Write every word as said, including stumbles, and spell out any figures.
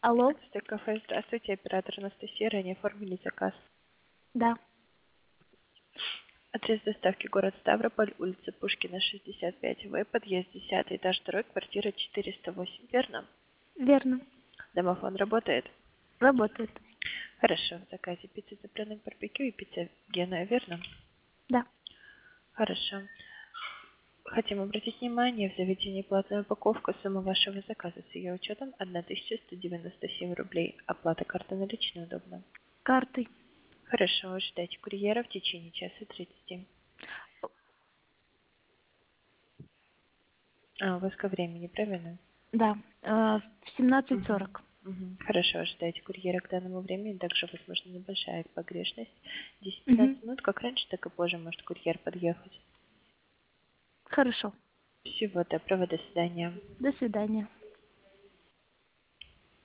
Алло, Стык кафе, здравствуйте, оператор Анастасия, ранее оформили заказ. да, Адрес доставки город Ставрополь, улица Пушкина, шестьдесят пять В, подъезд десятый, этаж второй, квартира четыреста восемь, верно? верно, Домофон работает? работает, Хорошо, в заказе пицца цыпленок барбекю и пицца Гена, верно? да. Хорошо. Хотим обратить внимание, в заведении платная упаковка, сумма вашего заказа с ее учетом тысяча сто девяносто семь рублей. Оплата карты наличной удобно. Картой, Хорошо, ожидайте курьера в течение часа тридцати. А, у вас ко времени, правильно? да, э, в семнадцать Мгм. сорок. Мгм. Хорошо, ожидайте курьера к данному времени. Также возможна небольшая погрешность. Угу. десять-пятнадцать минут, как раньше, так и позже может курьер подъехать. Хорошо, Всего доброго, до свидания. до свидания.